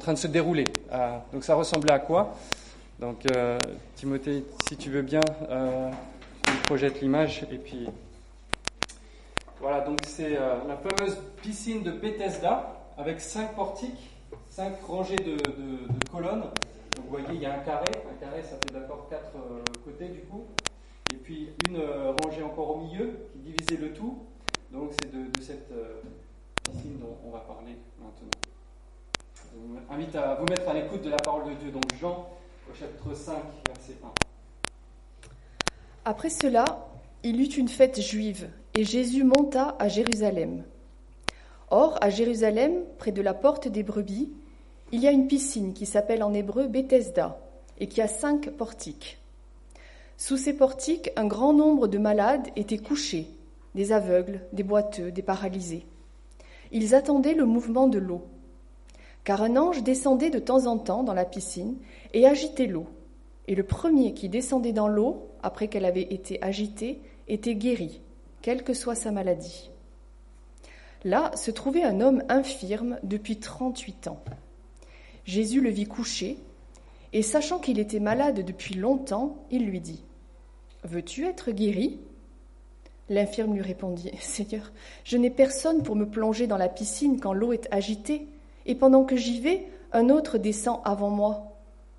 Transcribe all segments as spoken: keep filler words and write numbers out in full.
train de se dérouler. Euh, donc ça ressemblait à quoi ? Donc euh, Timothée, si tu veux bien, euh, tu projettes l'image et puis voilà. Donc c'est euh, la fameuse piscine de Bethesda avec cinq portiques, cinq rangées de, de, de colonnes. Donc vous voyez, il y a un carré, un carré ça fait d'accord quatre euh, côtés du coup, et puis une euh, rangée encore au milieu qui divisait le tout. Donc c'est de, de cette euh, piscine dont on va parler maintenant. Je vous invite à vous mettre à l'écoute de la parole de Dieu. Donc Jean au chapitre cinq, verset un. Après cela, il eut une fête juive, et Jésus monta à Jérusalem. Or, à Jérusalem, près de la porte des brebis, il y a une piscine qui s'appelle en hébreu Bethesda, et qui a cinq portiques. Sous ces portiques, un grand nombre de malades étaient couchés, des aveugles, des boiteux, des paralysés. Ils attendaient le mouvement de l'eau, car un ange descendait de temps en temps dans la piscine et agitait l'eau. Et le premier qui descendait dans l'eau, après qu'elle avait été agitée, était guéri, quelle que soit sa maladie. Là se trouvait un homme infirme depuis trente-huit ans. Jésus le vit couché, et sachant qu'il était malade depuis longtemps, il lui dit : « Veux-tu être guéri ?» L'infirme lui répondit : « Seigneur, je n'ai personne pour me plonger dans la piscine quand l'eau est agitée, et pendant que j'y vais, un autre descend avant moi. »«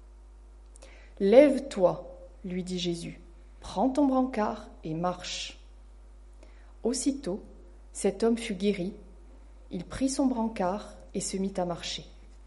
Lève-toi, lui dit Jésus, prends ton brancard et marche. » Aussitôt, cet homme fut guéri, il prit son brancard et se mit à marcher.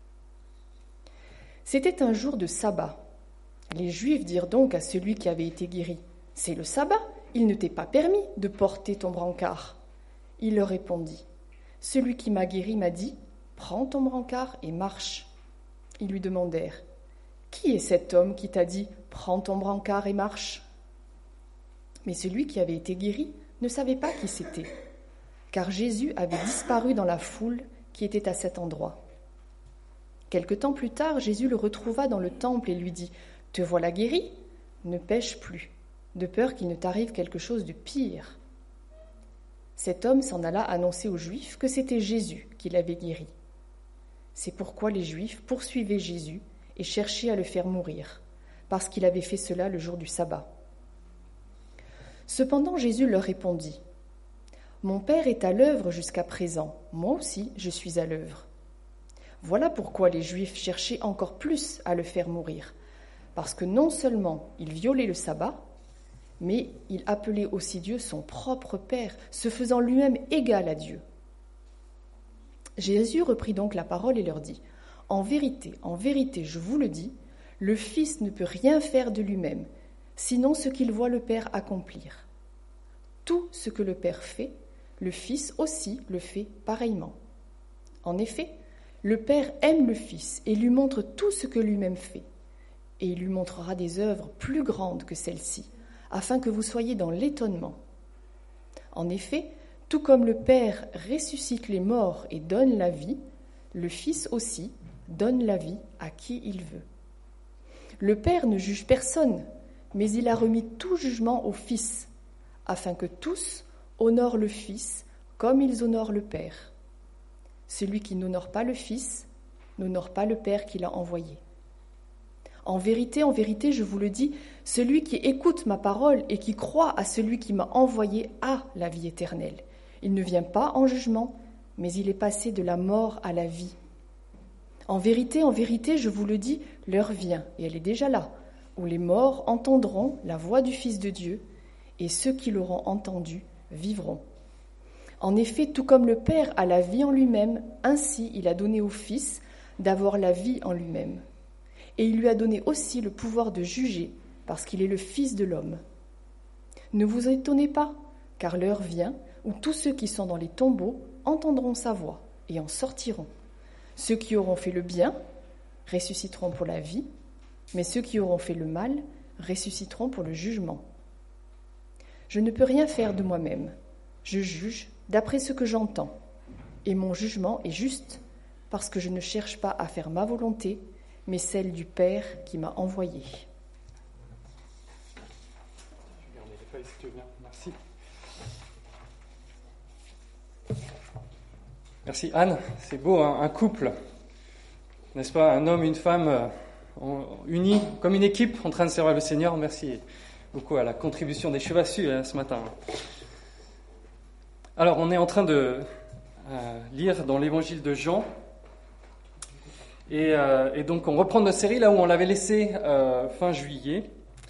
C'était un jour de sabbat. Les Juifs dirent donc à celui qui avait été guéri : « C'est le sabbat, il ne t'est pas permis de porter ton brancard. » Il leur répondit : « Celui qui m'a guéri m'a dit : prends ton brancard et marche. » Ils lui demandèrent : « Qui est cet homme qui t'a dit : prends ton brancard et marche ?» Mais celui qui avait été guéri ne savait pas qui c'était, car Jésus avait disparu dans la foule qui était à cet endroit. Quelque temps plus tard, Jésus le retrouva dans le temple et lui dit : « Te voilà guéri, ne pêche plus, de peur qu'il ne t'arrive quelque chose de pire. » Cet homme s'en alla annoncer aux Juifs que c'était Jésus qui l'avait guéri. C'est pourquoi les Juifs poursuivaient Jésus et cherchaient à le faire mourir, parce qu'il avait fait cela le jour du sabbat. Cependant Jésus leur répondit : « Mon Père est à l'œuvre jusqu'à présent, moi aussi je suis à l'œuvre. » Voilà pourquoi les Juifs cherchaient encore plus à le faire mourir, parce que non seulement il violait le sabbat, mais il appelait aussi Dieu son propre Père, se faisant lui-même égal à Dieu. Jésus reprit donc la parole et leur dit : « En vérité, en vérité, je vous le dis, le Fils ne peut rien faire de lui-même, sinon ce qu'il voit le Père accomplir. Tout ce que le Père fait, le Fils aussi le fait pareillement. En effet, le Père aime le Fils et lui montre tout ce que lui-même fait, et il lui montrera des œuvres plus grandes que celles-ci, afin que vous soyez dans l'étonnement. En effet, tout comme le Père ressuscite les morts et donne la vie, le Fils aussi donne la vie à qui il veut. Le Père ne juge personne, mais il a remis tout jugement au Fils, afin que tous honorent le Fils comme ils honorent le Père. Celui qui n'honore pas le Fils n'honore pas le Père qui l'a envoyé. En vérité, en vérité, je vous le dis, celui qui écoute ma parole et qui croit à celui qui m'a envoyé a la vie éternelle. Il ne vient pas en jugement, mais il est passé de la mort à la vie. En vérité, en vérité, je vous le dis, l'heure vient, et elle est déjà là, où les morts entendront la voix du Fils de Dieu, et ceux qui l'auront entendu vivront. En effet, tout comme le Père a la vie en lui-même, ainsi il a donné au Fils d'avoir la vie en lui-même. Et il lui a donné aussi le pouvoir de juger, parce qu'il est le Fils de l'homme. Ne vous étonnez pas, car l'heure vient où tous ceux qui sont dans les tombeaux entendront sa voix et en sortiront. Ceux qui auront fait le bien ressusciteront pour la vie, mais ceux qui auront fait le mal ressusciteront pour le jugement. Je ne peux rien faire de moi-même. Je juge d'après ce que j'entends, et mon jugement est juste, parce que je ne cherche pas à faire ma volonté, mais celle du Père qui m'a envoyé. Je vais garder les feuilles si tu veux bien. Merci. Merci Anne, c'est beau, hein, un couple N'est-ce pas, un homme, une femme euh, unis comme une équipe en train de servir le Seigneur. Merci beaucoup à la contribution des Chevassus hein, ce matin. Alors, on est en train de euh, lire dans l'évangile de Jean. Et, euh, et donc, on reprend notre série là où on l'avait laissé euh, fin juillet.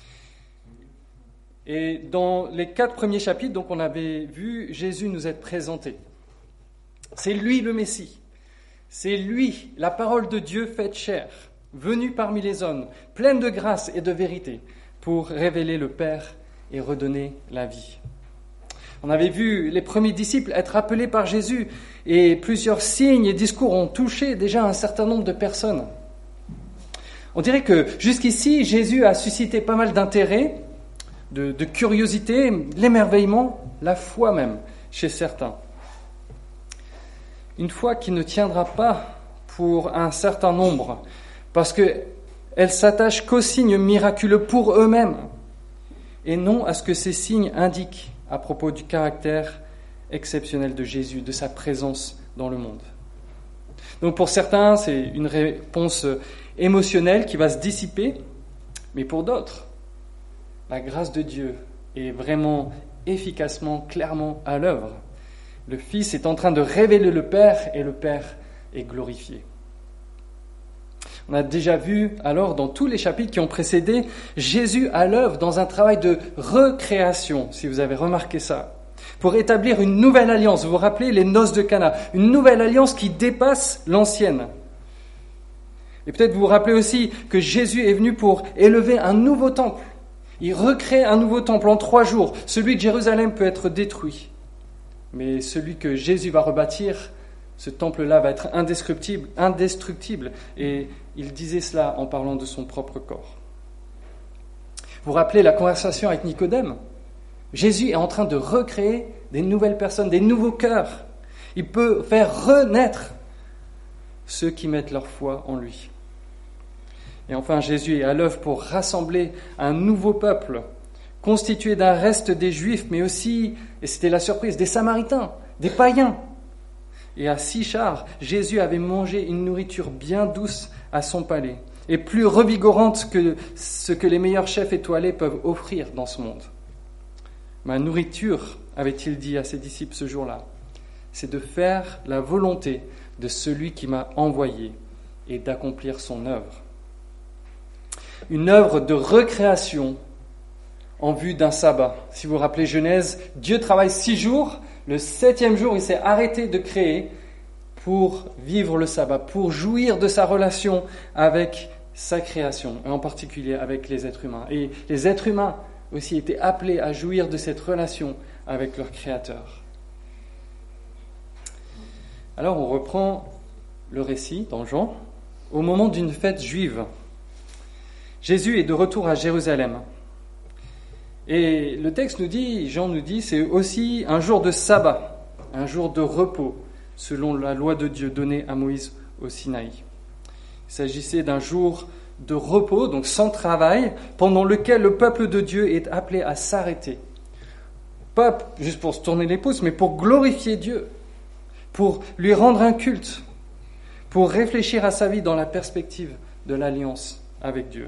Et dans les quatre premiers chapitres, donc, on avait vu Jésus nous être présenté. C'est lui le Messie. C'est lui, la parole de Dieu faite chair, venue parmi les hommes, pleine de grâce et de vérité, pour révéler le Père et redonner la vie. On avait vu les premiers disciples être appelés par Jésus et plusieurs signes et discours ont touché déjà un certain nombre de personnes. On dirait que jusqu'ici, Jésus a suscité pas mal d'intérêt, de, de curiosité, l'émerveillement, la foi même, chez certains. Une foi qui ne tiendra pas pour un certain nombre, parce qu'elle s'attache qu'aux signes miraculeux pour eux-mêmes, et non à ce que ces signes indiquent à propos du caractère exceptionnel de Jésus, de sa présence dans le monde. Donc pour certains, c'est une réponse émotionnelle qui va se dissiper, mais pour d'autres, la grâce de Dieu est vraiment efficacement, clairement à l'œuvre. Le Fils est en train de révéler le Père et le Père est glorifié. On a déjà vu alors dans tous les chapitres qui ont précédé Jésus à l'œuvre dans un travail de recréation, si vous avez remarqué ça, pour établir une nouvelle alliance. Vous vous rappelez les noces de Cana, une nouvelle alliance qui dépasse l'ancienne. Et peut-être vous vous rappelez aussi que Jésus est venu pour élever un nouveau temple. Il recrée un nouveau temple en trois jours. Celui de Jérusalem peut être détruit. Mais celui que Jésus va rebâtir, ce temple-là va être indestructible, indestructible. Et il disait cela en parlant de son propre corps. Vous vous rappelez la conversation avec Nicodème ? Jésus est en train de recréer des nouvelles personnes, des nouveaux cœurs. Il peut faire renaître ceux qui mettent leur foi en lui. Et enfin, Jésus est à l'œuvre pour rassembler un nouveau peuple, constitué d'un reste des Juifs, mais aussi, et c'était la surprise, des Samaritains, des païens. Et à Sichar, Jésus avait mangé une nourriture bien douce à son palais, et plus revigorante que ce que les meilleurs chefs étoilés peuvent offrir dans ce monde. Ma nourriture, avait-il dit à ses disciples ce jour-là, c'est de faire la volonté de celui qui m'a envoyé et d'accomplir son œuvre. Une œuvre de recréation en vue d'un sabbat. Si vous vous rappelez Genèse, Dieu travaille six jours. Le septième jour, il s'est arrêté de créer pour vivre le sabbat, pour jouir de sa relation avec sa création, et en particulier avec les êtres humains. Et les êtres humains aussi étaient appelés à jouir de cette relation avec leur Créateur. Alors on reprend le récit dans Jean, au moment d'une fête juive. Jésus est de retour à Jérusalem. Et le texte nous dit, Jean nous dit, c'est aussi un jour de sabbat, un jour de repos, selon la loi de Dieu donnée à Moïse au Sinaï. Il s'agissait d'un jour de repos, donc sans travail, pendant lequel le peuple de Dieu est appelé à s'arrêter. Pas juste pour se tourner les pouces, mais pour glorifier Dieu, pour lui rendre un culte, pour réfléchir à sa vie dans la perspective de l'alliance avec Dieu.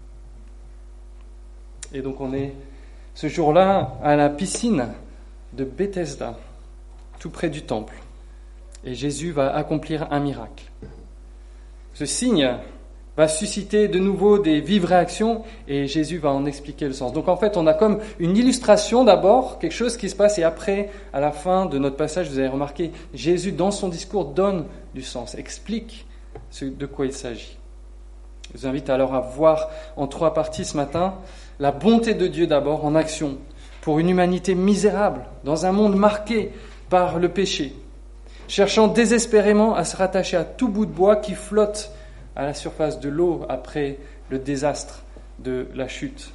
Et donc on est ce jour-là à la piscine de Bethesda, tout près du temple. Et Jésus va accomplir un miracle. Ce signe va susciter de nouveau des vives réactions et Jésus va en expliquer le sens. Donc en fait, on a comme une illustration d'abord, quelque chose qui se passe et après, à la fin de notre passage, vous avez remarqué, Jésus dans son discours donne du sens, explique ce de quoi il s'agit. Je vous invite alors à voir en trois parties ce matin la bonté de Dieu d'abord en action pour une humanité misérable dans un monde marqué par le péché, cherchant désespérément à se rattacher à tout bout de bois qui flotte à la surface de l'eau après le désastre de la chute.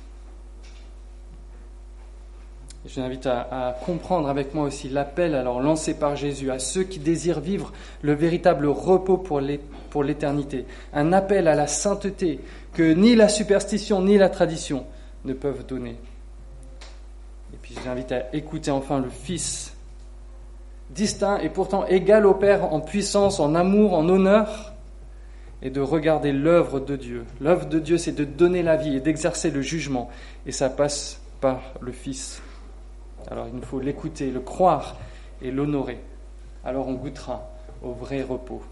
Je vous invite à, à comprendre avec moi aussi l'appel alors lancé par Jésus à ceux qui désirent vivre le véritable repos pour, les, pour l'éternité. Un appel à la sainteté que ni la superstition ni la tradition ne peuvent donner. Et puis je vous invite à écouter enfin le Fils, distinct et pourtant égal au Père en puissance, en amour, en honneur, et de regarder l'œuvre de Dieu. L'œuvre de Dieu, c'est de donner la vie et d'exercer le jugement. Et ça passe par le Fils. Alors il nous faut l'écouter, le croire et l'honorer. Alors on goûtera au vrai repos.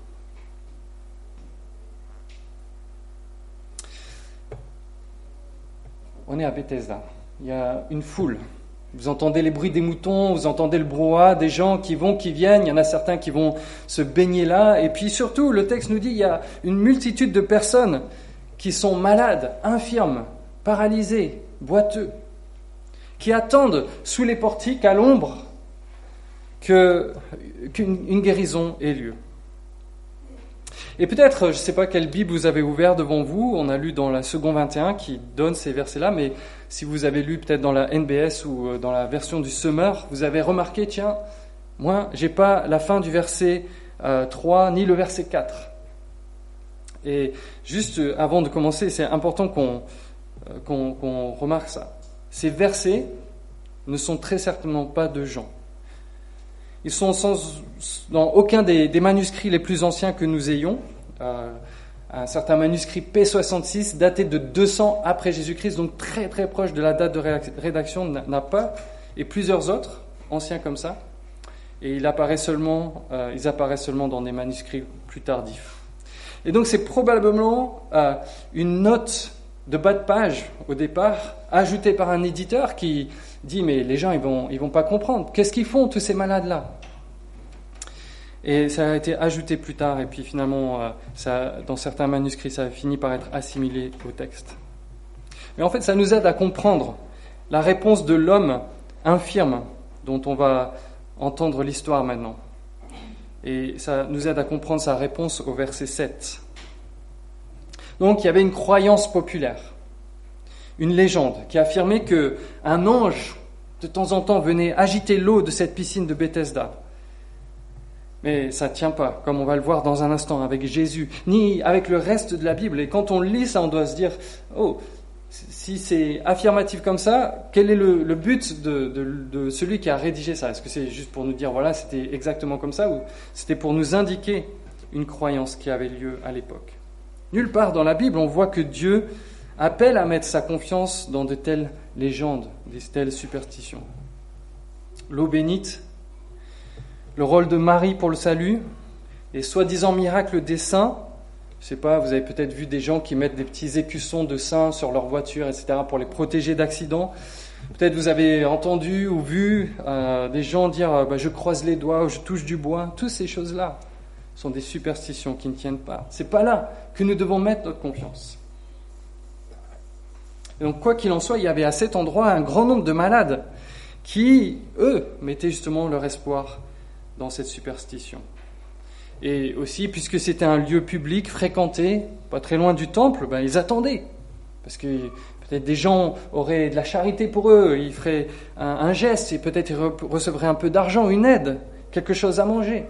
On est à Bethesda. Il y a une foule. Vous entendez les bruits des moutons, vous entendez le brouhaha des gens qui vont, qui viennent. Il y en a certains qui vont se baigner là. Et puis surtout, le texte nous dit qu'il y a une multitude de personnes qui sont malades, infirmes, paralysées, boiteux, qui attendent sous les portiques, à l'ombre, que, qu'une une guérison ait lieu. Et peut-être, je ne sais pas quelle Bible vous avez ouvert devant vous, on a lu dans la Seconde vingt et un qui donne ces versets-là, mais si vous avez lu peut-être dans la N B S ou dans la version du Summer, vous avez remarqué, tiens, moi, j'ai pas la fin du verset euh, trois, ni le verset quatre. Et juste avant de commencer, c'est important qu'on, euh, qu'on, qu'on remarque ça. Ces versets ne sont très certainement pas de Jean. Ils sont sans, dans aucun des, des manuscrits les plus anciens que nous ayons. Euh, un certain manuscrit P soixante-six, daté de deux cents après Jésus-Christ, donc très très proche de la date de rédaction, n'a pas, et plusieurs autres, anciens comme ça. Et il apparaît seulement, euh, ils apparaissent seulement dans des manuscrits plus tardifs. Et donc c'est probablement euh, une note de bas de page au départ, ajoutée par un éditeur qui dit mais les gens ils vont ils vont pas comprendre. Qu'est-ce qu'ils font tous ces malades là? Et ça a été ajouté plus tard et puis finalement euh, ça, dans certains manuscrits ça a fini par être assimilé au texte. Mais en fait ça nous aide à comprendre la réponse de l'homme infirme dont on va entendre l'histoire maintenant. Et ça nous aide à comprendre sa réponse au verset sept. Donc il y avait une croyance populaire, une légende qui affirmait qu'un ange de temps en temps venait agiter l'eau de cette piscine de Bethesda. Mais ça ne tient pas, comme on va le voir dans un instant avec Jésus, ni avec le reste de la Bible. Et quand on lit ça, on doit se dire, oh, si c'est affirmatif comme ça, quel est le, le but de, de, de celui qui a rédigé ça? Est-ce que c'est juste pour nous dire, voilà, c'était exactement comme ça, ou c'était pour nous indiquer une croyance qui avait lieu à l'époque? Nulle part dans la Bible, on voit que Dieu appelle à mettre sa confiance dans de telles légendes, de telles superstitions. L'eau bénite, le rôle de Marie pour le salut, les soi-disant miracles des saints. Je ne sais pas, vous avez peut-être vu des gens qui mettent des petits écussons de saints sur leur voiture, et cetera, pour les protéger d'accidents. Peut-être vous avez entendu ou vu euh, des gens dire euh, bah, « je croise les doigts » ou « je touche du bois ». Toutes ces choses-là sont des superstitions qui ne tiennent pas. C'est pas là que nous devons mettre notre confiance. Et donc, quoi qu'il en soit, il y avait à cet endroit un grand nombre de malades qui, eux, mettaient justement leur espoir dans cette superstition. Et aussi, puisque c'était un lieu public, fréquenté, pas très loin du temple, ben, ils attendaient. Parce que peut-être des gens auraient de la charité pour eux, ils feraient un, un geste, et peut-être ils recevraient un peu d'argent, une aide, quelque chose à manger.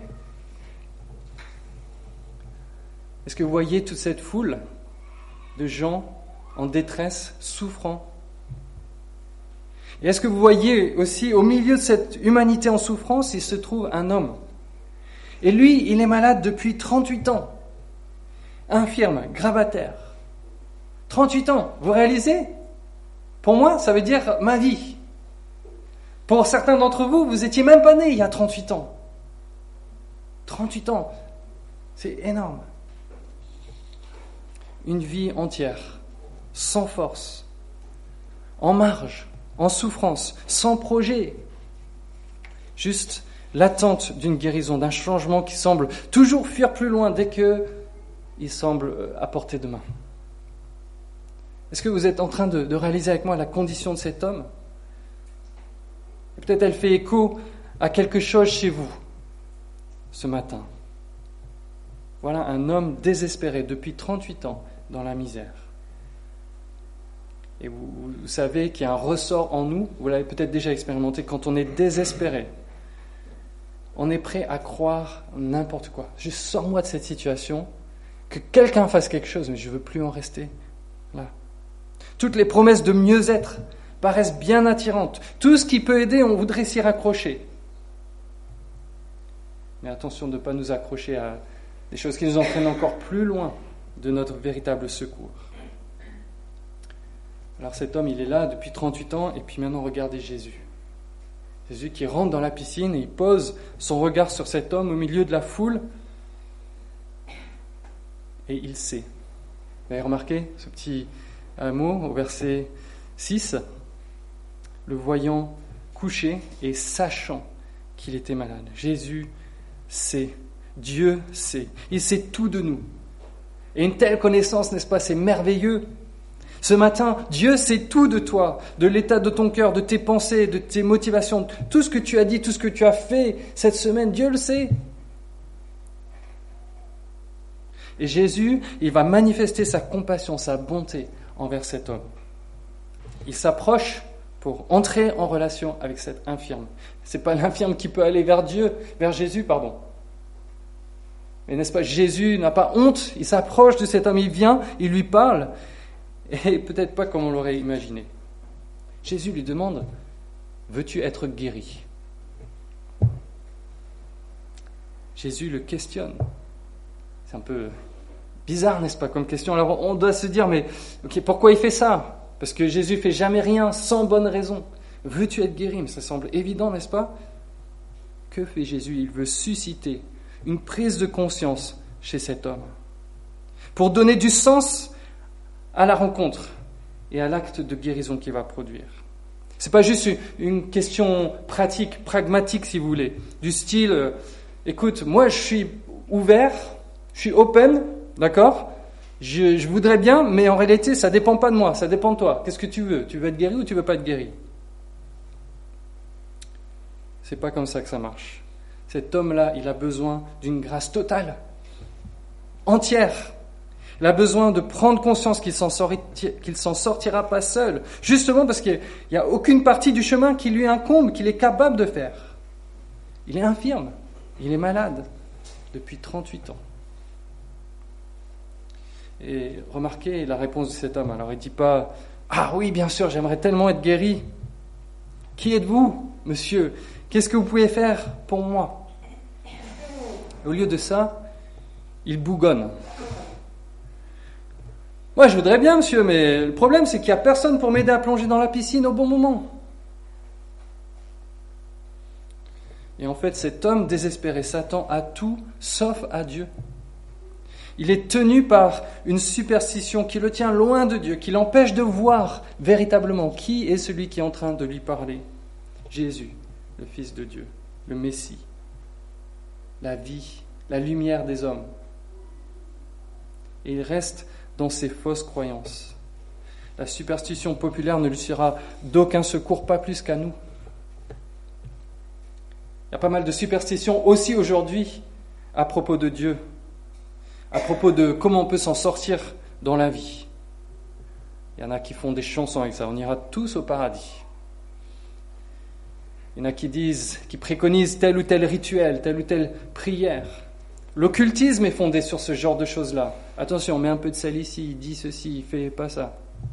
Est-ce que vous voyez toute cette foule de gens en détresse, souffrant? Et est-ce que vous voyez aussi, au milieu de cette humanité en souffrance, il se trouve un homme? Et lui, il est malade depuis trente-huit ans. Infirme, gravataire. trente-huit ans, vous réalisez? Pour moi, ça veut dire ma vie. Pour certains d'entre vous, vous étiez même pas nés il y a trente-huit ans. trente-huit ans, c'est énorme. Une vie entière, sans force, en marge, en souffrance, sans projet. Juste l'attente d'une guérison, d'un changement qui semble toujours fuir plus loin dès qu'il semble à portée de main. Est-ce que vous êtes en train de, de réaliser avec moi la condition de cet homme? Et peut-être elle fait écho à quelque chose chez vous ce matin. Voilà un homme désespéré depuis trente-huit ans dans la misère. Et vous, vous savez qu'il y a un ressort en nous, vous l'avez peut-être déjà expérimenté, quand on est désespéré, on est prêt à croire n'importe quoi. Juste sors-moi de cette situation, que quelqu'un fasse quelque chose, mais je ne veux plus en rester là. Toutes les promesses de mieux-être paraissent bien attirantes. Tout ce qui peut aider, on voudrait s'y raccrocher. Mais attention de ne pas nous accrocher à des choses qui nous entraînent encore plus loin de notre véritable secours. Alors cet homme, il est là depuis trente-huit ans, et puis maintenant regardez Jésus. Jésus qui rentre dans la piscine et il pose son regard sur cet homme au milieu de la foule, et il sait. Vous avez remarqué ce petit mot au verset six, le voyant couché et sachant qu'il était malade. Jésus sait, Dieu sait, il sait tout de nous. Et une telle connaissance, n'est-ce pas, c'est merveilleux. Ce matin, Dieu sait tout de toi, de l'état de ton cœur, de tes pensées, de tes motivations, tout ce que tu as dit, tout ce que tu as fait cette semaine, Dieu le sait. Et Jésus, il va manifester sa compassion, sa bonté envers cet homme. Il s'approche pour entrer en relation avec cet infirme. C'est pas l'infirme qui peut aller vers Dieu, vers Jésus, pardon. Mais n'est-ce pas, Jésus n'a pas honte, il s'approche de cet homme, il vient, il lui parle, et peut-être pas comme on l'aurait imaginé. Jésus lui demande, veux-tu être guéri ? Jésus le questionne. C'est un peu bizarre, n'est-ce pas, comme question. Alors on doit se dire, mais ok, pourquoi il fait ça ? Parce que Jésus fait jamais rien sans bonne raison. Veux-tu être guéri ? Mais ça semble évident, n'est-ce pas ? Que fait Jésus ? Il veut susciter une prise de conscience chez cet homme, pour donner du sens à la rencontre et à l'acte de guérison qu'il va produire. C'est pas juste une question pratique, pragmatique si vous voulez, du style, euh, écoute, moi je suis ouvert, je suis open, d'accord ? je, je voudrais bien, mais en réalité ça dépend pas de moi, ça dépend de toi. Qu'est-ce que tu veux ? Tu veux être guéri ou tu veux pas être guéri ? C'est pas comme ça que ça marche. Cet homme-là, il a besoin d'une grâce totale, entière. Il a besoin de prendre conscience qu'il s'en sortira, qu'il s'en sortira pas seul, justement parce qu'il n'y a aucune partie du chemin qui lui incombe, qu'il est capable de faire. Il est infirme, il est malade depuis trente-huit ans. Et remarquez la réponse de cet homme. Alors il ne dit pas « Ah oui, bien sûr, j'aimerais tellement être guéri. Qui êtes-vous, monsieur ? Qu'est-ce que vous pouvez faire pour moi ?» Au lieu de ça, il bougonne. « Moi, je voudrais bien, monsieur, mais le problème, c'est qu'il n'y a personne pour m'aider à plonger dans la piscine au bon moment. » Et en fait, cet homme désespéré s'attend à tout sauf à Dieu. Il est tenu par une superstition qui le tient loin de Dieu, qui l'empêche de voir véritablement qui est celui qui est en train de lui parler. Jésus, le Fils de Dieu, le Messie, la vie, la lumière des hommes. Et il reste dans ses fausses croyances. La superstition populaire ne lui sera d'aucun secours, pas plus qu'à nous. Il y a pas mal de superstitions aussi aujourd'hui à propos de Dieu, à propos de comment on peut s'en sortir dans la vie. Il y en a qui font des chansons avec ça, on ira tous au paradis. Il y en a qui disent, qui préconisent tel ou tel rituel, telle ou telle prière. L'occultisme est fondé sur ce genre de choses-là. Attention, on met un peu de sel ici, il dit ceci, il fait pas ça.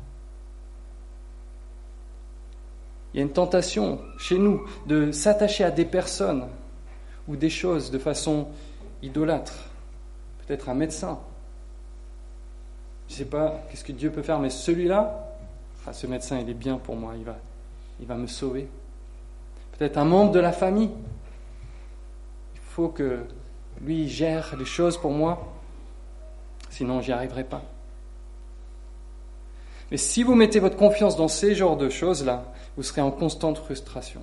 Il y a une tentation chez nous de s'attacher à des personnes ou des choses de façon idolâtre. Peut-être un médecin. Je ne sais pas qu'est-ce que Dieu peut faire, mais celui-là, ah, ce médecin, il est bien pour moi, il va, il va me sauver. Peut-être un membre de la famille. Il faut que lui gère les choses pour moi, sinon j'y arriverai pas. Mais si vous mettez votre confiance dans ces genres de choses-là, vous serez en constante frustration.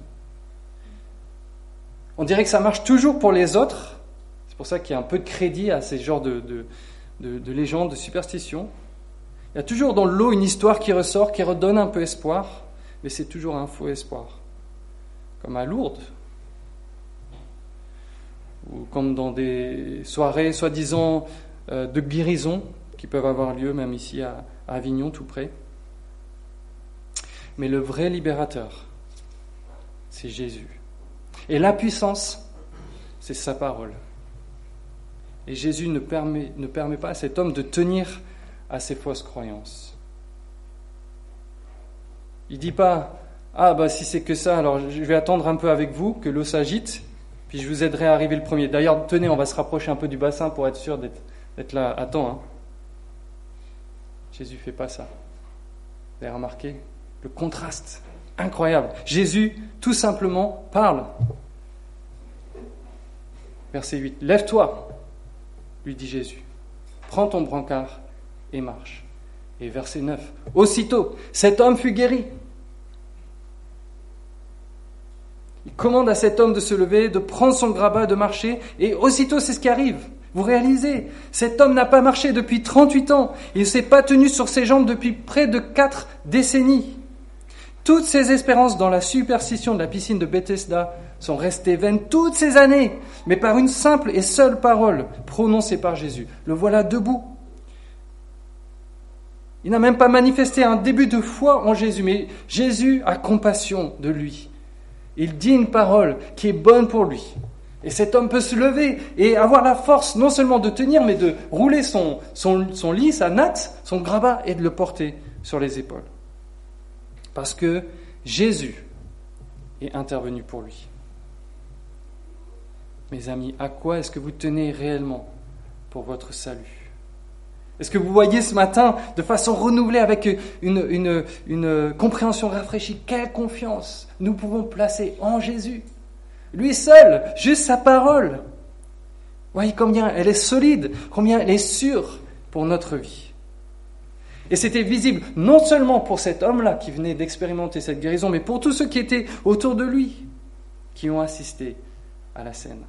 On dirait que ça marche toujours pour les autres. C'est pour ça qu'il y a un peu de crédit à ces genres de, de, de, de légendes, de superstitions. Il y a toujours dans le lot une histoire qui ressort, qui redonne un peu espoir, mais c'est toujours un faux espoir. Comme à Lourdes, ou comme dans des soirées soi-disant euh, de guérison qui peuvent avoir lieu, même ici à, à Avignon, tout près. Mais le vrai libérateur, c'est Jésus. Et la puissance, c'est sa parole. Et Jésus ne permet, ne permet pas à cet homme de tenir à ses fausses croyances. Il ne dit pas « Ah, bah si c'est que ça, alors je vais attendre un peu avec vous, que l'eau s'agite, puis je vous aiderai à arriver le premier. D'ailleurs, tenez, on va se rapprocher un peu du bassin pour être sûr d'être, d'être là à temps. Hein. » Jésus ne fait pas ça. Vous avez remarqué le contraste incroyable. Jésus, tout simplement, parle. Verset huit. « Lève-toi, lui dit Jésus. Prends ton brancard et marche. » Et verset neuf. « Aussitôt, cet homme fut guéri. » Il commande à cet homme de se lever, de prendre son grabat, de marcher, et aussitôt c'est ce qui arrive. Vous réalisez, cet homme n'a pas marché depuis trente-huit ans. Il ne s'est pas tenu sur ses jambes depuis près de quatre décennies. Toutes ses espérances dans la superstition de la piscine de Bethesda sont restées vaines toutes ces années, mais par une simple et seule parole prononcée par Jésus. Le voilà debout. Il n'a même pas manifesté un début de foi en Jésus, mais Jésus a compassion de lui. Il dit une parole qui est bonne pour lui. Et cet homme peut se lever et avoir la force non seulement de tenir, mais de rouler son, son, son lit, sa natte, son grabat, et de le porter sur les épaules. Parce que Jésus est intervenu pour lui. Mes amis, à quoi est-ce que vous tenez réellement pour votre salut ? Est-ce que vous voyez ce matin, de façon renouvelée, avec une, une, une compréhension rafraîchie, quelle confiance nous pouvons placer en Jésus ? Lui seul, juste sa parole. Voyez combien elle est solide, combien elle est sûre pour notre vie. Et c'était visible non seulement pour cet homme-là qui venait d'expérimenter cette guérison, mais pour tous ceux qui étaient autour de lui, qui ont assisté à la scène.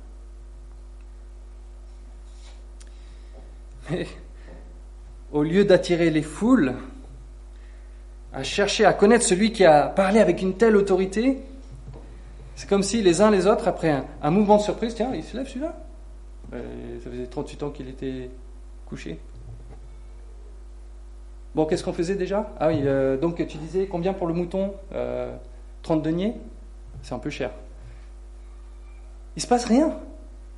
Mais au lieu d'attirer les foules, à chercher à connaître celui qui a parlé avec une telle autorité, c'est comme si les uns les autres, après un, un mouvement de surprise, tiens, il se lève celui-là. Euh, ça faisait trente-huit ans qu'il était couché. Bon, qu'est-ce qu'on faisait déjà ? Ah oui, euh, donc tu disais combien pour le mouton ? euh, trente deniers ? C'est un peu cher. Il ne se passe rien. Vous voyez ?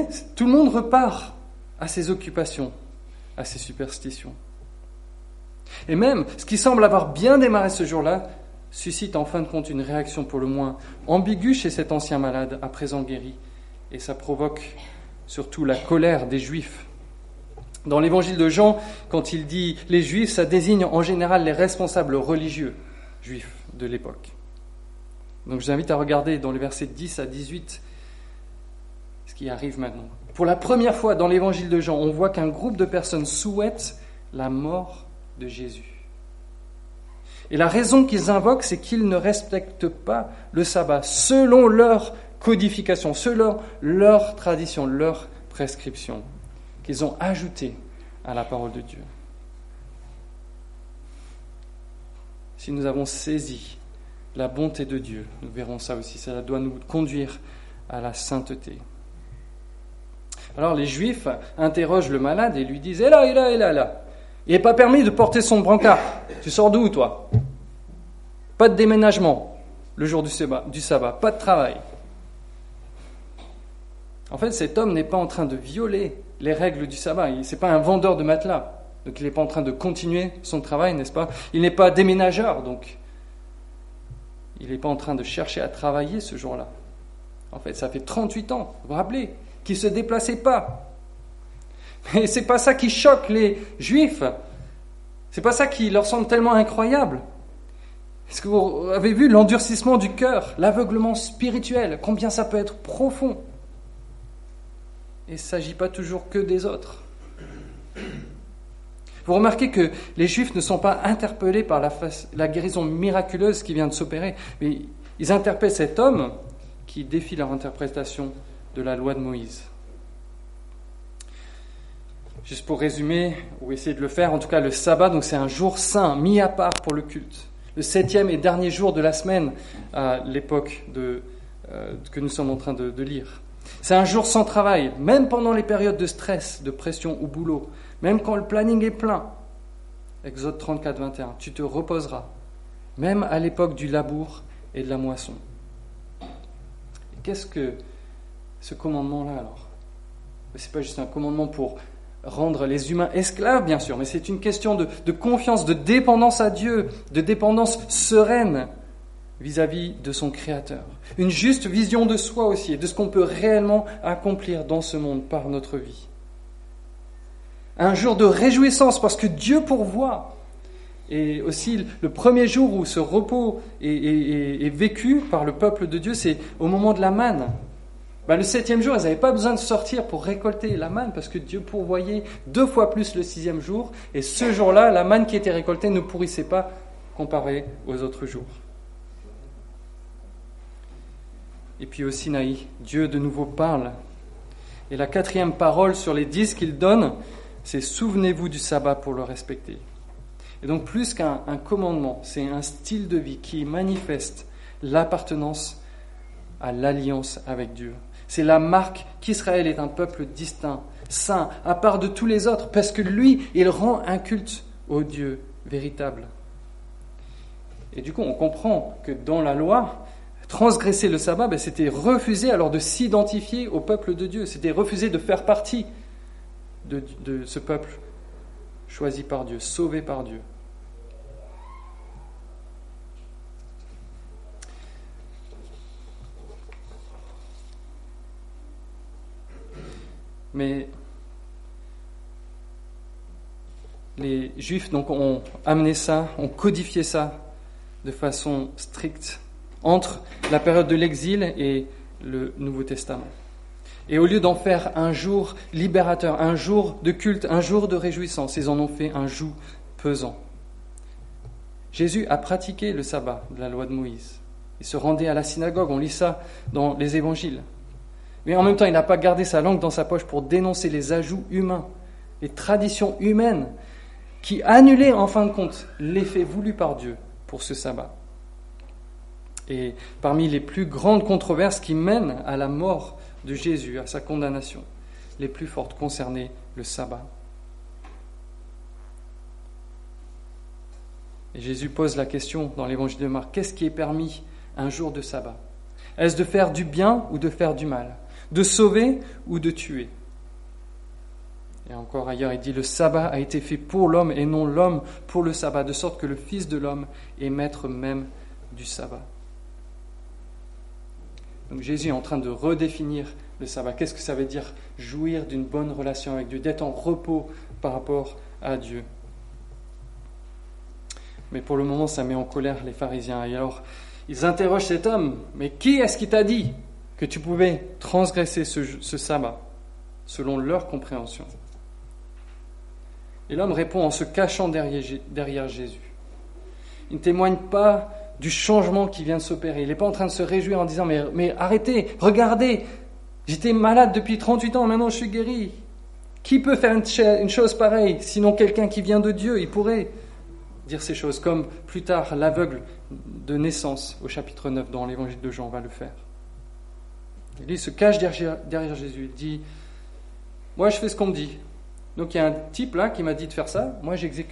Tout le monde repart à ses occupations, à ses superstitions. Et même, ce qui semble avoir bien démarré ce jour-là, suscite en fin de compte une réaction pour le moins ambiguë chez cet ancien malade, à présent guéri, et ça provoque surtout la colère des Juifs. Dans l'évangile de Jean, quand il dit « les Juifs », ça désigne en général les responsables religieux juifs de l'époque. Donc je vous invite à regarder dans les versets dix à dix-huit ce qui arrive maintenant. Pour la première fois dans l'évangile de Jean, on voit qu'un groupe de personnes souhaitent la mort de Jésus. Et la raison qu'ils invoquent, c'est qu'ils ne respectent pas le sabbat selon leur codification, selon leur tradition, leur prescription, qu'ils ont ajoutée à la parole de Dieu. Si nous avons saisi la bonté de Dieu, nous verrons ça aussi, ça doit nous conduire à la sainteté. Alors les Juifs interrogent le malade et lui disent « Eh là, eh là, eh là, là, il n'est pas permis de porter son brancard. Tu sors d'où, toi ? Pas de déménagement le jour du sabbat, du sabbat, pas de travail. » En fait, cet homme n'est pas en train de violer les règles du sabbat. Ce n'est pas un vendeur de matelas. Donc il n'est pas en train de continuer son travail, n'est-ce pas ? Il n'est pas déménageur, donc il n'est pas en train de chercher à travailler ce jour-là. En fait, ça fait trente-huit ans, vous vous rappelez, qu'il ne se déplaçait pas. Mais ce n'est pas ça qui choque les Juifs. Ce n'est pas ça qui leur semble tellement incroyable. Est-ce que vous avez vu l'endurcissement du cœur, l'aveuglement spirituel, combien ça peut être profond ? Et il ne s'agit pas toujours que des autres. Vous remarquez que les Juifs ne sont pas interpellés par la, face, la guérison miraculeuse qui vient de s'opérer, mais ils interpellent cet homme qui défie leur interprétation de la loi de Moïse. Juste pour résumer, ou essayer de le faire, en tout cas le sabbat, donc c'est un jour saint, mis à part pour le culte. Le septième et dernier jour de la semaine à l'époque de, euh, que nous sommes en train de, de lire. C'est un jour sans travail, même pendant les périodes de stress, de pression au boulot, même quand le planning est plein. Exode trente-quatre, vingt et un, tu te reposeras, même à l'époque du labour et de la moisson. Et qu'est-ce que ce commandement-là alors ? Ce n'est pas juste un commandement pour rendre les humains esclaves, bien sûr, mais c'est une question de, de confiance, de dépendance à Dieu, de dépendance sereine vis-à-vis de son Créateur. Une juste vision de soi aussi, et de ce qu'on peut réellement accomplir dans ce monde par notre vie. Un jour de réjouissance parce que Dieu pourvoit Et aussi, le premier jour où ce repos est, est, est vécu par le peuple de Dieu, c'est au moment de la manne. Ben, le septième jour, ils n'avaient pas besoin de sortir pour récolter la manne, parce que Dieu pourvoyait deux fois plus le sixième jour. Et ce jour-là, la manne qui était récoltée ne pourrissait pas comparé aux autres jours. Et puis au Sinaï, Dieu de nouveau parle. Et la quatrième parole sur les dix qu'il donne, c'est « Souvenez-vous du sabbat pour le respecter ». Et donc plus qu'un un commandement, c'est un style de vie qui manifeste l'appartenance à l'alliance avec Dieu. C'est la marque qu'Israël est un peuple distinct, saint, à part de tous les autres, parce que lui, il rend un culte au Dieu véritable. Et du coup, on comprend que dans la loi, transgresser le sabbat, ben, c'était refuser alors de s'identifier au peuple de Dieu, c'était refuser de faire partie de, de ce peuple choisi par Dieu, sauvé par Dieu. Mais les Juifs donc, ont amené ça, ont codifié ça de façon stricte entre la période de l'exil et le Nouveau Testament. Et au lieu d'en faire un jour libérateur, un jour de culte, un jour de réjouissance, ils en ont fait un joug pesant. Jésus a pratiqué le sabbat de la loi de Moïse. Il se rendait à la synagogue, on lit ça dans les évangiles. Mais en même temps, il n'a pas gardé sa langue dans sa poche pour dénoncer les ajouts humains, les traditions humaines qui annulaient en fin de compte l'effet voulu par Dieu pour ce sabbat. Et parmi les plus grandes controverses qui mènent à la mort de Jésus, à sa condamnation, les plus fortes concernaient le sabbat. Et Jésus pose la question dans l'évangile de Marc, qu'est-ce qui est permis un jour de sabbat ? Est-ce de faire du bien ou de faire du mal ? De sauver ou de tuer ? Et encore ailleurs, il dit, le sabbat a été fait pour l'homme et non l'homme pour le sabbat, de sorte que le Fils de l'homme est maître même du sabbat. Donc Jésus est en train de redéfinir le sabbat. Qu'est-ce que ça veut dire jouir d'une bonne relation avec Dieu, d'être en repos par rapport à Dieu. Mais pour le moment, ça met en colère les pharisiens. Et alors, ils interrogent cet homme. Mais qui est-ce qui t'a dit que tu pouvais transgresser ce, ce sabbat, selon leur compréhension ? Et l'homme répond en se cachant derrière, derrière Jésus. Il ne témoigne pas du changement qui vient de s'opérer. Il n'est pas en train de se réjouir en disant mais, « mais arrêtez, regardez, j'étais malade depuis trente-huit ans, maintenant je suis guéri. Qui peut faire une, une chose pareille, sinon quelqu'un qui vient de Dieu ? Il pourrait dire ces choses, comme plus tard l'aveugle de naissance au chapitre neuf dans l'évangile de Jean va le faire. Et lui, il se cache derrière, derrière Jésus. Il dit « Moi, je fais ce qu'on me dit. Donc, il y a un type là qui m'a dit de faire ça. Moi, j'exécute. »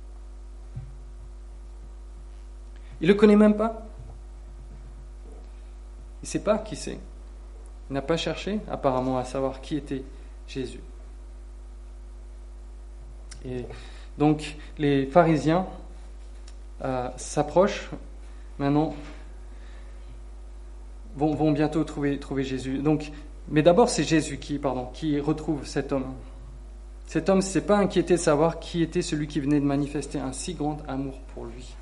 Il ne le connaît même pas. Il ne sait pas qui c'est. Il n'a pas cherché, apparemment, à savoir qui était Jésus. Et donc, les pharisiens euh, s'approchent maintenant, vont, vont bientôt trouver, trouver Jésus. Donc, mais d'abord, c'est Jésus qui, pardon, qui retrouve cet homme. Cet homme ne s'est pas inquiété de savoir qui était celui qui venait de manifester un si grand amour pour lui.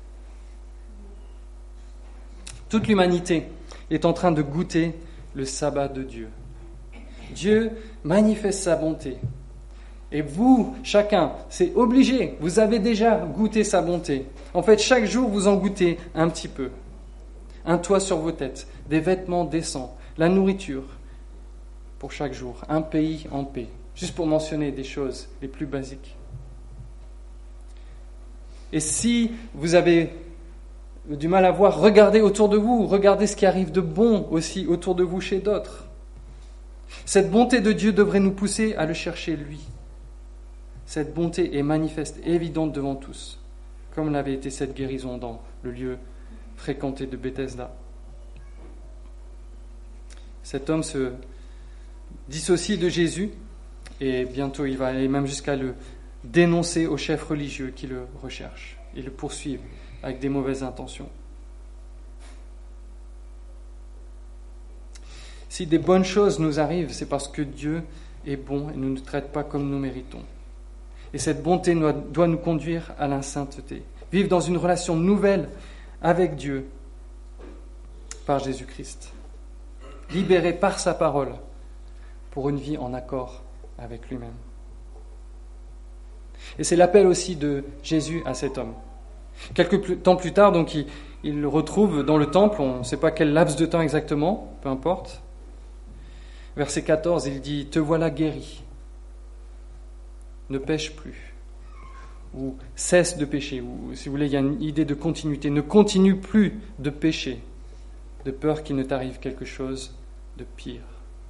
Toute l'humanité est en train de goûter le sabbat de Dieu. Dieu manifeste sa bonté. Et vous, chacun, c'est obligé, vous avez déjà goûté sa bonté. En fait, chaque jour, vous en goûtez un petit peu. Un toit sur vos têtes, des vêtements décents, la nourriture pour chaque jour, un pays en paix. Juste pour mentionner des choses les plus basiques. Et si vous avez du mal à voir, regardez autour de vous, regardez ce qui arrive de bon aussi autour de vous chez d'autres. Cette bonté de Dieu devrait nous pousser à le chercher lui. Cette bonté est manifeste et évidente devant tous, comme l'avait été cette guérison dans le lieu fréquenté de Bethesda. Cet homme se dissocie de Jésus et bientôt il va aller même jusqu'à le dénoncer aux chefs religieux qui le recherchent et le poursuivent avec des mauvaises intentions. Si des bonnes choses nous arrivent, c'est parce que Dieu est bon et ne nous traite pas comme nous méritons. Et cette bonté doit nous conduire à la sainteté. Vivre dans une relation nouvelle avec Dieu par Jésus-Christ. Libéré par sa parole pour une vie en accord avec lui-même. Et c'est l'appel aussi de Jésus à cet homme. Quelques temps plus tard, donc, il, il le retrouve dans le temple, on ne sait pas quel laps de temps exactement, peu importe. Verset quatorze, il dit « Te voilà guéri, ne pêche plus » ou « cesse de pécher » ou si vous voulez, il y a une idée de continuité. Ne continue plus de pécher, de peur qu'il ne t'arrive quelque chose de pire.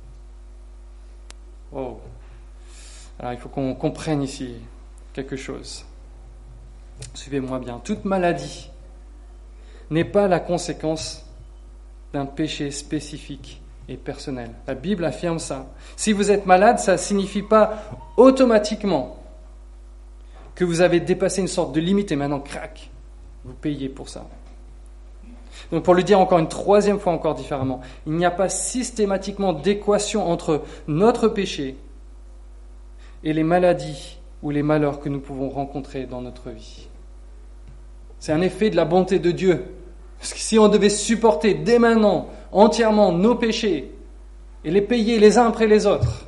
Oh. Alors il faut qu'on comprenne ici quelque chose. Suivez-moi bien. Toute maladie n'est pas la conséquence d'un péché spécifique et personnel. La Bible affirme ça. Si vous êtes malade, ça ne signifie pas automatiquement que vous avez dépassé une sorte de limite et maintenant, crac, vous payez pour ça. Donc pour le dire encore une troisième fois encore différemment, il n'y a pas systématiquement d'équation entre notre péché et les maladies ou les malheurs que nous pouvons rencontrer dans notre vie. C'est un effet de la bonté de Dieu. Parce que si on devait supporter dès maintenant entièrement nos péchés et les payer les uns après les autres,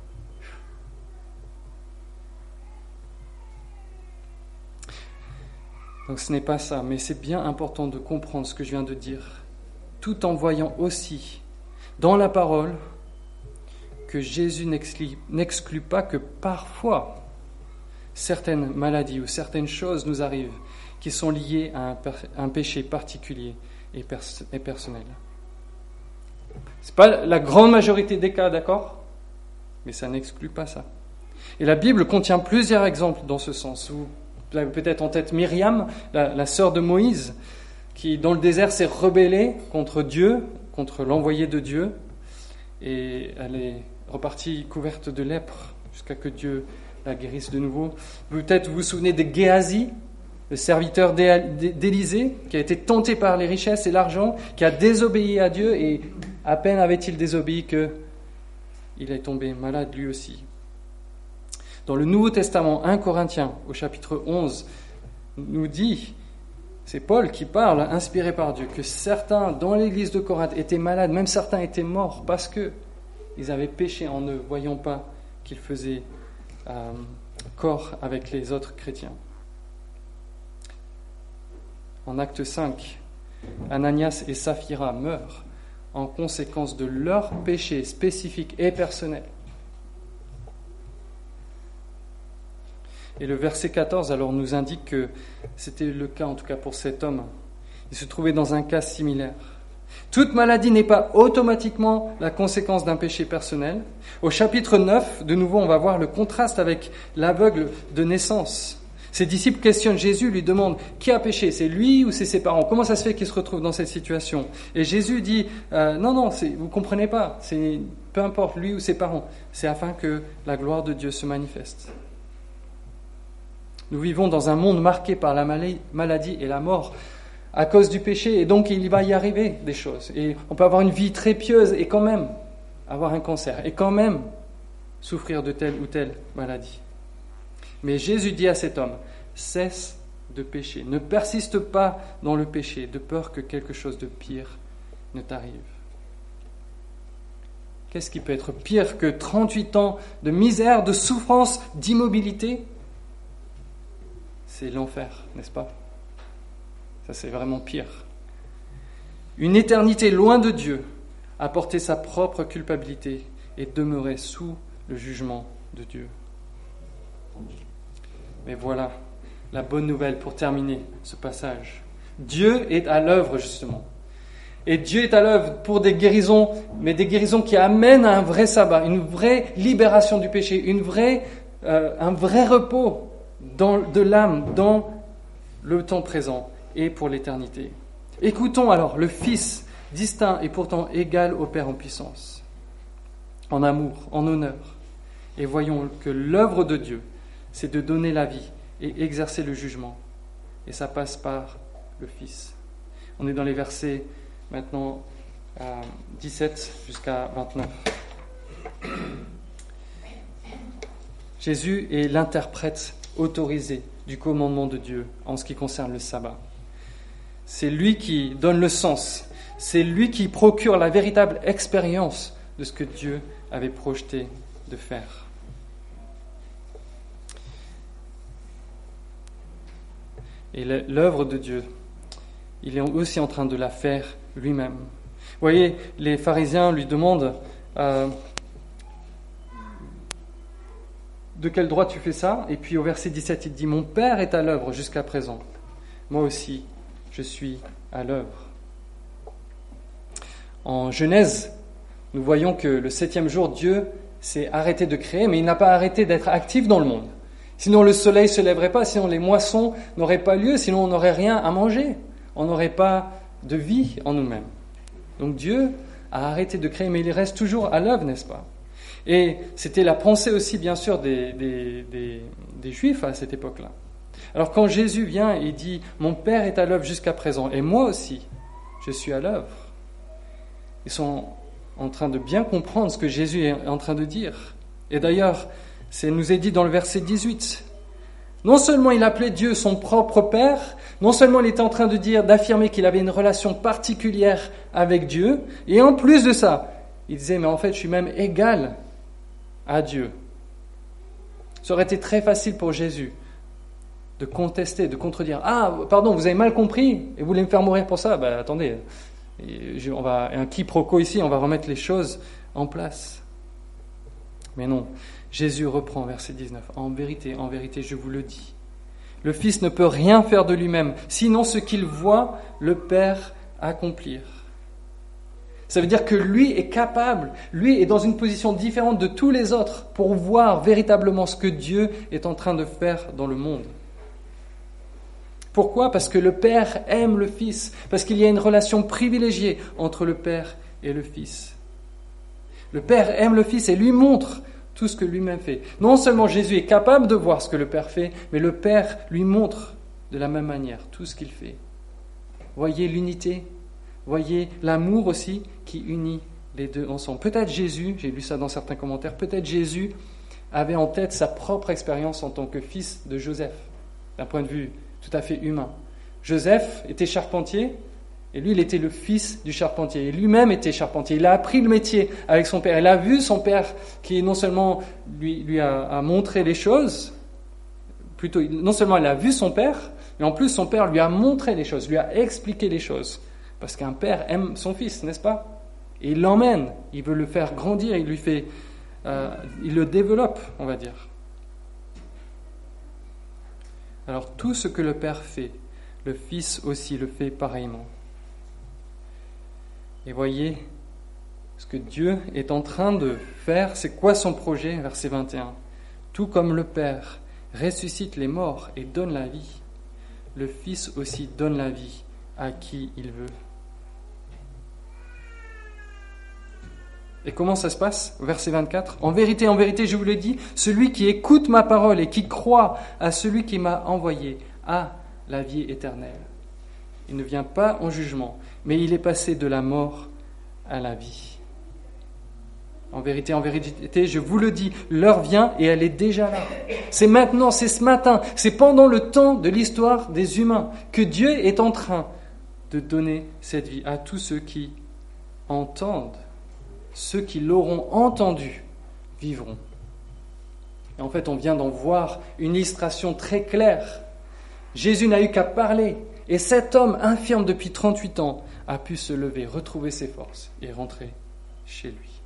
donc ce n'est pas ça, mais c'est bien important de comprendre ce que je viens de dire, tout en voyant aussi dans la parole que Jésus n'exclut, n'exclut pas que parfois certaines maladies ou certaines choses nous arrivent qui sont liées à un, un péché particulier et, pers, et personnel. Ce n'est pas la grande majorité des cas, d'accord ? Mais ça n'exclut pas ça. Et la Bible contient plusieurs exemples dans ce sens. Vous avez peut-être en tête Myriam, la, la sœur de Moïse, qui dans le désert s'est rebellée contre Dieu, contre l'envoyé de Dieu, et elle est repartie couverte de lèpre jusqu'à que Dieu la guérisse de nouveau. Peut-être vous vous souvenez de Géasi, le serviteur d'Élisée, qui a été tenté par les richesses et l'argent, qui a désobéi à Dieu, et à peine avait-il désobéi que il est tombé malade lui aussi. Dans le Nouveau Testament, premier Corinthiens, au chapitre onze, nous dit, c'est Paul qui parle, inspiré par Dieu, que certains dans l'église de Corinthe étaient malades, même certains étaient morts, parce que ils avaient péché en eux, voyant pas qu'ils faisaient euh, corps avec les autres chrétiens. En acte cinq, Ananias et Saphira meurent en conséquence de leur péché spécifique et personnel. Et le verset quatorze alors nous indique que c'était le cas, en tout cas pour cet homme. Il se trouvait dans un cas similaire. Toute maladie n'est pas automatiquement la conséquence d'un péché personnel. Au chapitre neuf, de nouveau, on va voir le contraste avec l'aveugle de naissance. Ses disciples questionnent Jésus, lui demandent « Qui a péché ? C'est lui ou c'est ses parents ? Comment ça se fait qu'il se retrouve dans cette situation ?» Et Jésus dit euh, « Non, non, c'est, vous ne comprenez pas. C'est, peu importe lui ou ses parents. C'est afin que la gloire de Dieu se manifeste. » Nous vivons dans un monde marqué par la maladie et la mort à cause du péché, et donc il va y arriver des choses. Et on peut avoir une vie très pieuse et quand même avoir un cancer, et quand même souffrir de telle ou telle maladie. Mais Jésus dit à cet homme, cesse de pécher, ne persiste pas dans le péché, de peur que quelque chose de pire ne t'arrive. Qu'est-ce qui peut être pire que trente-huit ans de misère, de souffrance, d'immobilité ? C'est l'enfer, n'est-ce pas ? Ça, c'est vraiment pire. Une éternité loin de Dieu, à porter sa propre culpabilité et demeurer sous le jugement de Dieu. Mais voilà la bonne nouvelle pour terminer ce passage. Dieu est à l'œuvre, justement. Et Dieu est à l'œuvre pour des guérisons, mais des guérisons qui amènent à un vrai sabbat, une vraie libération du péché, une vraie, euh, un vrai repos dans, de l'âme dans le temps présent et pour l'éternité. Écoutons alors le Fils, distinct et pourtant égal au Père en puissance, en amour, en honneur, et voyons que l'œuvre de Dieu, c'est de donner la vie et exercer le jugement. Et ça passe par le Fils. On est dans les versets maintenant à dix-sept jusqu'à vingt-neuf. Jésus est l'interprète autorisé du commandement de Dieu en ce qui concerne le sabbat. C'est lui qui donne le sens. C'est lui qui procure la véritable expérience de ce que Dieu avait projeté de faire. Et l'œuvre de Dieu, il est aussi en train de la faire lui-même. Vous voyez, les pharisiens lui demandent euh, de quel droit tu fais ça ? Et puis au verset dix-sept, il dit « Mon Père est à l'œuvre jusqu'à présent. Moi aussi, je suis à l'œuvre. » En Genèse, nous voyons que le septième jour, Dieu s'est arrêté de créer, mais il n'a pas arrêté d'être actif dans le monde. Sinon le soleil ne se lèverait pas, sinon les moissons n'auraient pas lieu, sinon on n'aurait rien à manger. On n'aurait pas de vie en nous-mêmes. Donc Dieu a arrêté de créer, mais il reste toujours à l'œuvre, n'est-ce pas ? Et c'était la pensée aussi, bien sûr, des, des, des, des Juifs à cette époque-là. Alors quand Jésus vient et dit « Mon Père est à l'œuvre jusqu'à présent, et moi aussi, je suis à l'œuvre », ils sont en train de bien comprendre ce que Jésus est en train de dire. Et d'ailleurs, c'est nous est dit dans le verset dix-huit. Non seulement il appelait Dieu son propre Père, non seulement il était en train de dire, d'affirmer qu'il avait une relation particulière avec Dieu, et en plus de ça, il disait, mais en fait, je suis même égal à Dieu. Ça aurait été très facile pour Jésus de contester, de contredire. Ah, pardon, vous avez mal compris et vous voulez me faire mourir pour ça ? Ben attendez, on va un quiproquo ici, on va remettre les choses en place. Mais non. Jésus reprend, verset dix-neuf. « En vérité, en vérité, je vous le dis. Le Fils ne peut rien faire de lui-même, sinon ce qu'il voit le Père accomplir. » Ça veut dire que lui est capable, lui est dans une position différente de tous les autres pour voir véritablement ce que Dieu est en train de faire dans le monde. Pourquoi ? Parce que le Père aime le Fils, parce qu'il y a une relation privilégiée entre le Père et le Fils. Le Père aime le Fils et lui montre tout ce que lui-même fait. Non seulement Jésus est capable de voir ce que le Père fait, mais le Père lui montre de la même manière tout ce qu'il fait. Voyez l'unité, voyez l'amour aussi qui unit les deux ensemble. Peut-être Jésus, j'ai lu ça dans certains commentaires, peut-être Jésus avait en tête sa propre expérience en tant que fils de Joseph, d'un point de vue tout à fait humain. Joseph était charpentier, et lui, il était le fils du charpentier. Et lui-même était charpentier. Il a appris le métier avec son père. Il a vu son père qui non seulement lui, lui a, a montré les choses, plutôt non seulement il a vu son père, mais en plus son père lui a montré les choses, lui a expliqué les choses. Parce qu'un père aime son fils, n'est-ce pas ? Et il l'emmène, il veut le faire grandir, il lui fait, euh, il le développe, on va dire. Alors tout ce que le père fait, le fils aussi le fait pareillement. Et voyez, ce que Dieu est en train de faire, c'est quoi son projet ? Verset vingt et un. Tout comme le Père ressuscite les morts et donne la vie, le Fils aussi donne la vie à qui il veut. Et comment ça se passe ? Verset vingt-quatre. En vérité, en vérité, je vous le dis, celui qui écoute ma parole et qui croit à celui qui m'a envoyé a la vie éternelle. Il ne vient pas en jugement, mais il est passé de la mort à la vie. En vérité, en vérité, je vous le dis, l'heure vient et elle est déjà là. C'est maintenant, c'est ce matin, c'est pendant le temps de l'histoire des humains que Dieu est en train de donner cette vie à tous ceux qui entendent. Ceux qui l'auront entendu vivront. Et en fait, on vient d'en voir une illustration très claire. Jésus n'a eu qu'à parler. Et cet homme infirme depuis trente-huit ans a pu se lever, retrouver ses forces et rentrer chez lui.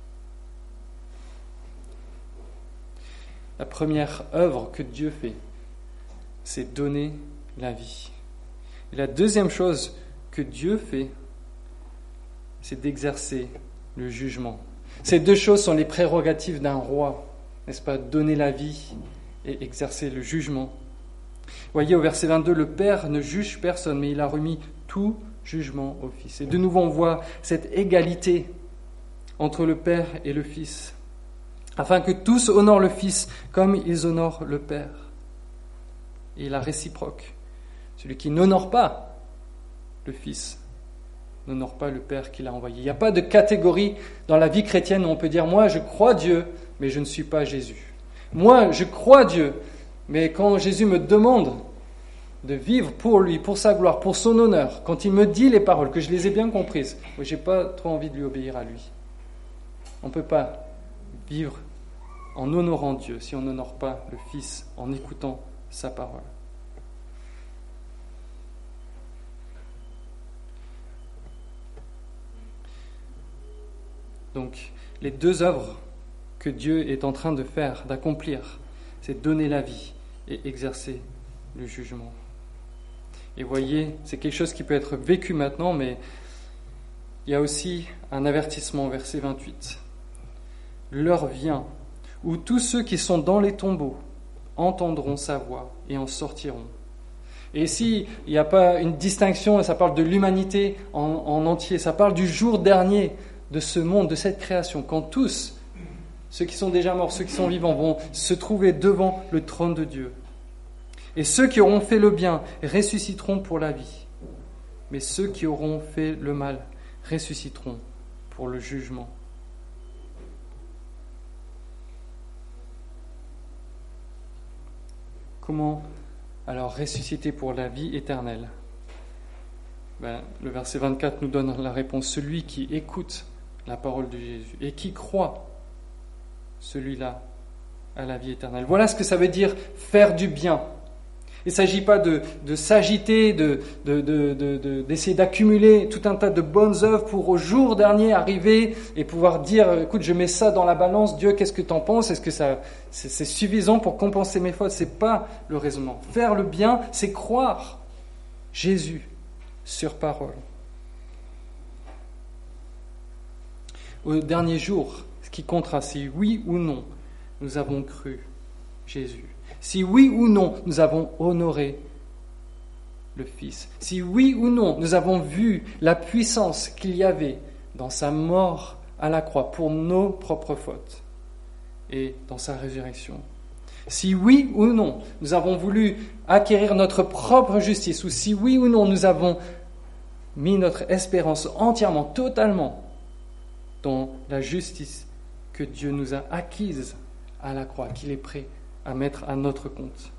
La première œuvre que Dieu fait, c'est donner la vie. Et la deuxième chose que Dieu fait, c'est d'exercer le jugement. Ces deux choses sont les prérogatives d'un roi, n'est-ce pas ? Donner la vie et exercer le jugement. Voyez au verset vingt-deux, le Père ne juge personne, mais il a remis tout jugement au Fils. Et de nouveau, on voit cette égalité entre le Père et le Fils, afin que tous honorent le Fils comme ils honorent le Père. Et la réciproque. Celui qui n'honore pas le Fils n'honore pas le Père qui l'a envoyé. Il n'y a pas de catégorie dans la vie chrétienne où on peut dire « Moi, je crois Dieu, mais je ne suis pas Jésus. Moi, je crois Dieu, Mais quand Jésus me demande de vivre pour lui, pour sa gloire, pour son honneur, quand il me dit les paroles, que je les ai bien comprises, moi j'ai pas trop envie de lui obéir à lui. On ne peut pas vivre en honorant Dieu si on n'honore pas le Fils en écoutant sa parole. Donc, les deux œuvres que Dieu est en train de faire, d'accomplir, c'est donner la vie et exercer le jugement. Et voyez, c'est quelque chose qui peut être vécu maintenant, mais il y a aussi un avertissement, verset vingt-huit. L'heure vient où tous ceux qui sont dans les tombeaux entendront sa voix et en sortiront. Et ici, il n'y a pas une distinction, ça parle de l'humanité en, en entier, ça parle du jour dernier de ce monde, de cette création, quand tous, ceux qui sont déjà morts, ceux qui sont vivants, vont se trouver devant le trône de Dieu. Et ceux qui auront fait le bien ressusciteront pour la vie, mais ceux qui auront fait le mal ressusciteront pour le jugement. Comment alors ressusciter pour la vie éternelle? Ben, le verset vingt-quatre nous donne la réponse. Celui qui écoute la parole de Jésus et qui croit, celui-là a la vie éternelle. Voilà ce que ça veut dire faire du bien. Il ne s'agit pas de, de s'agiter, de, de, de, de, de, d'essayer d'accumuler tout un tas de bonnes œuvres pour au jour dernier arriver et pouvoir dire, écoute, je mets ça dans la balance, Dieu, qu'est-ce que tu en penses? Est-ce que ça, c'est, c'est suffisant pour compenser mes fautes? Ce n'est pas le raisonnement. Faire le bien, c'est croire Jésus sur parole. Au dernier jour, ce qui comptera, c'est oui ou non, nous avons cru Jésus. Si oui ou non, nous avons honoré le Fils. Si oui ou non, nous avons vu la puissance qu'il y avait dans sa mort à la croix pour nos propres fautes et dans sa résurrection. Si oui ou non, nous avons voulu acquérir notre propre justice, ou si oui ou non, nous avons mis notre espérance entièrement, totalement dans la justice que Dieu nous a acquise à la croix, qu'il est prêt à mettre à notre compte.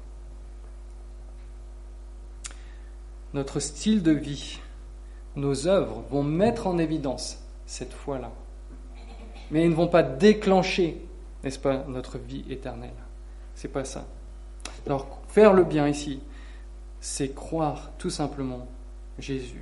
Notre style de vie, nos œuvres vont mettre en évidence cette foi-là. Mais ils ne vont pas déclencher, n'est-ce pas, notre vie éternelle. C'est pas ça. Alors, faire le bien ici, c'est croire tout simplement Jésus.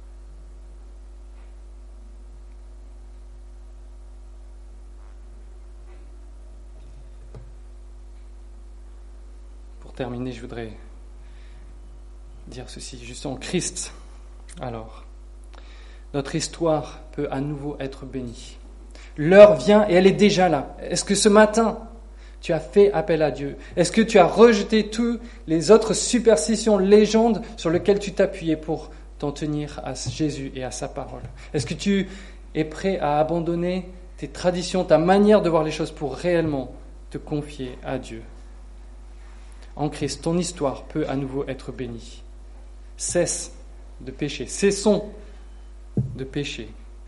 Pour terminer, je voudrais dire ceci, juste en Christ. Alors, notre histoire peut à nouveau être bénie. L'heure vient et elle est déjà là. Est-ce que ce matin, tu as fait appel à Dieu? Est-ce que tu as rejeté toutes les autres superstitions, légendes sur lesquelles tu t'appuyais pour t'en tenir à Jésus et à sa parole? Est-ce que tu es prêt à abandonner tes traditions, ta manière de voir les choses pour réellement te confier à Dieu? En Christ, ton histoire peut à nouveau être bénie. Cesse de pécher. Cessons de pécher.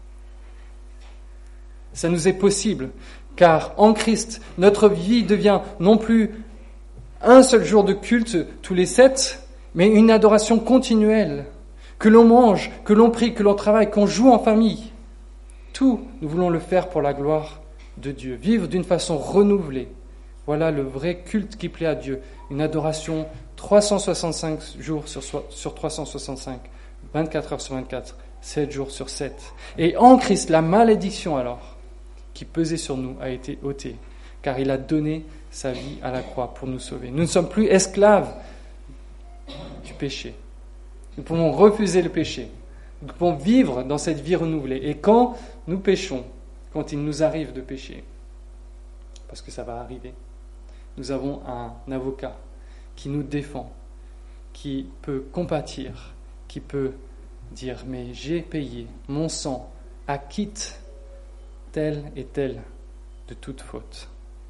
Ça nous est possible, car en Christ, notre vie devient non plus un seul jour de culte tous les sept, mais une adoration continuelle. Que l'on mange, que l'on prie, que l'on travaille, qu'on joue en famille. Tout, nous voulons le faire pour la gloire de Dieu. Vivre d'une façon renouvelée. Voilà le vrai culte qui plaît à Dieu. Une adoration trois cent soixante-cinq jours sur, sur trois cent soixante-cinq, vingt-quatre heures sur vingt-quatre, sept jours sur sept. Et en Christ, la malédiction alors, qui pesait sur nous, a été ôtée, car il a donné sa vie à la croix pour nous sauver. Nous ne sommes plus esclaves du péché. Nous pouvons refuser le péché. Nous pouvons vivre dans cette vie renouvelée. Et quand nous péchons, quand il nous arrive de pécher, parce que ça va arriver, nous avons un avocat qui nous défend, qui peut compatir, qui peut dire « mais j'ai payé, mon sang acquitte tel et tel de toute faute ».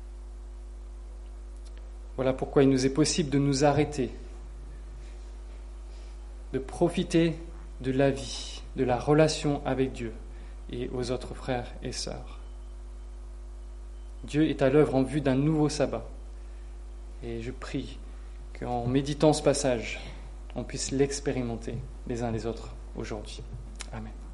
Voilà pourquoi il nous est possible de nous arrêter, de profiter de la vie, de la relation avec Dieu et aux autres frères et sœurs. Dieu est à l'œuvre en vue d'un nouveau sabbat. Et je prie qu'en méditant ce passage, on puisse l'expérimenter les uns les autres aujourd'hui. Amen.